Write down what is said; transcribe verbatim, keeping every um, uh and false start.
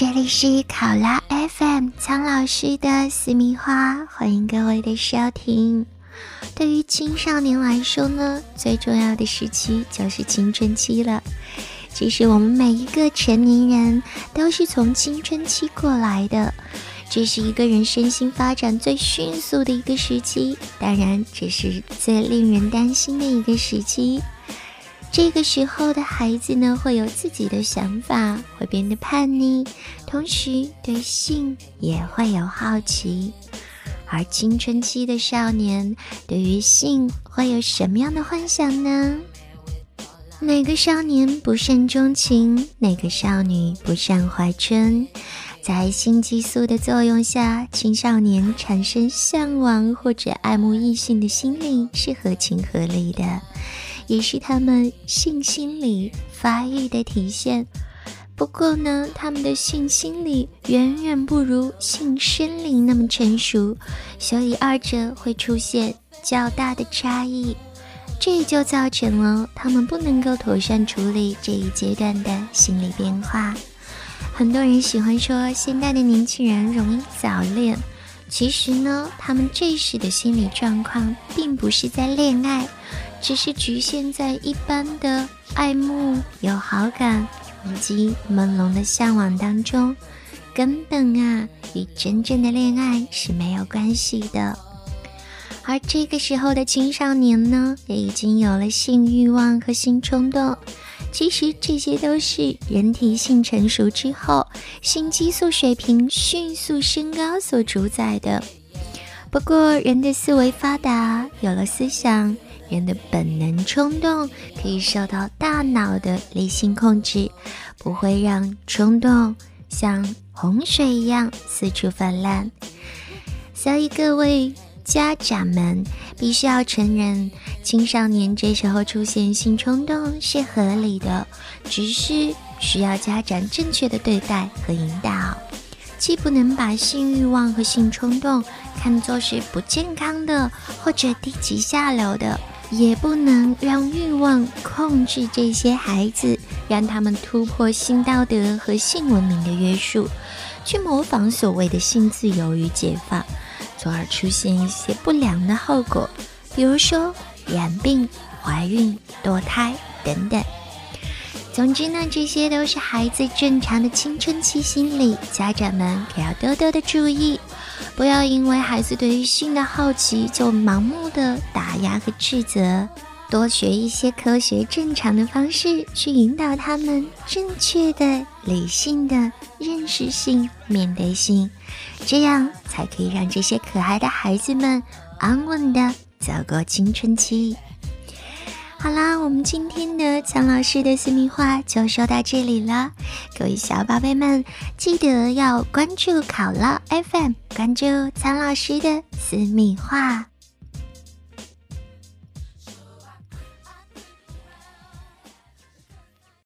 这里是考拉 F M 苍老师的私密话，欢迎各位的收听。对于青少年来说呢，最重要的时期就是青春期了。其实我们每一个成年人都是从青春期过来的，这是一个人身心发展最迅速的一个时期，当然这是最令人担心的一个时期。这个时候的孩子呢，会有自己的想法，会变得叛逆，同时对性也会有好奇。而青春期的少年对于性会有什么样的幻想呢？哪个少年不胜钟情，哪个少女不善怀春？在性激素的作用下，青少年产生向往或者爱慕异性的心理是合情合理的，也是他们性心理发育的体现。不过呢，他们的性心理远远不如性生理那么成熟，所以二者会出现较大的差异。这也就造成了他们不能够妥善处理这一阶段的心理变化。很多人喜欢说现代的年轻人容易早恋，其实呢，他们这时的心理状况并不是在恋爱，只是局限在一般的爱慕、有好感以及朦胧的向往当中，根本啊与真正的恋爱是没有关系的。而这个时候的青少年呢，也已经有了性欲望和性冲动，其实这些都是人体性成熟之后性激素水平迅速升高所主宰的。不过人的思维发达，有了思想，人的本能冲动可以受到大脑的理性控制，不会让冲动像洪水一样四处泛滥。所以各位家长们必须要承认，青少年这时候出现性冲动是合理的，只是需要家长正确的对待和引导。既不能把性欲望和性冲动看作是不健康的或者低级下流的，也不能让欲望控制这些孩子，让他们突破性道德和性文明的约束，去模仿所谓的性自由与解放，从而出现一些不良的后果，比如说染病、怀孕、堕胎等等。总之呢，这些都是孩子正常的青春期心理，家长们可要多多的注意，不要因为孩子对于性的好奇就盲目的打压和斥责，多学一些科学正常的方式去引导他们正确的、理性的认识性、面对性，这样才可以让这些可爱的孩子们安稳的走过青春期。好啦，我们今天的苍老师的私密话就说到这里了，各位小宝贝们记得要关注考拉 F M， 关注苍老师的私密话。